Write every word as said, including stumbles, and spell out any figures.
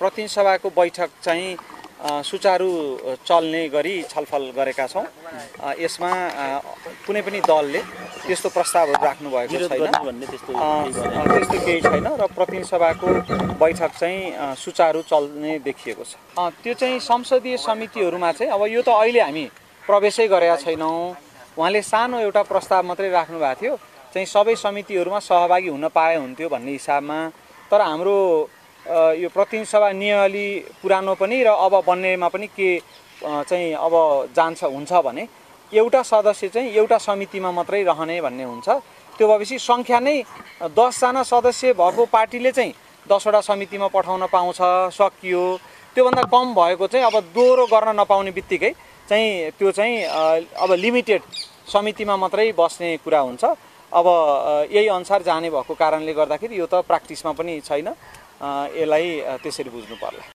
प्रतिनिधि सभाको बैठक चाहिँ सुचारू चल्ने गरी छलफल गरेका छौँ। यसमा कुनै पनि दलले त्यस्तो प्रस्तावहरू राख्नु भएको छैन, त्यस्तो केही छैन र प्रतिनिधि सभाको बैठक चाहिँ सुचारू चल्ने देखिएको छ। त्यो चाहिँ संसदीय समितिहरूमा चाहिँ अब यो त अहिले हामी प्रवेशै गरेका छैनौँ। उहाँले सानो एउटा प्रस्ताव मात्रै राख्नु भएको थियो चाहिँ सबै समितिहरूमा सहभागी हुन पाए हुन्थ्यो भन्ने हिसाबमा। तर हाम्रो यो प्रतिनिधि सभा नियमावली पुरानो पनि र अब बन्नेमा पनि के चाहिँ अब जान्छ हुन्छ भने एउटा सदस्य चाहिँ एउटा समितिमा मात्रै रहने भन्ने हुन्छ। त्यो भएपछि सङ्ख्या नै दसजना सदस्य भएको पार्टीले चाहिँ दसवटा समितिमा पठाउन पाउँछ, सकियो। त्योभन्दा कम भएको चाहिँ अब दोहोरो गर्न नपाउने बित्तिकै चाहिँ त्यो चाहिँ अब लिमिटेड समितिमा मात्रै बस्ने कुरा हुन्छ। अब यही अनुसार जाने भएको कारणले गर्दाखेरि यो त प्र्याक्टिसमा पनि छैन, यसलाई त्यसरी बुझ्नु पर्ला।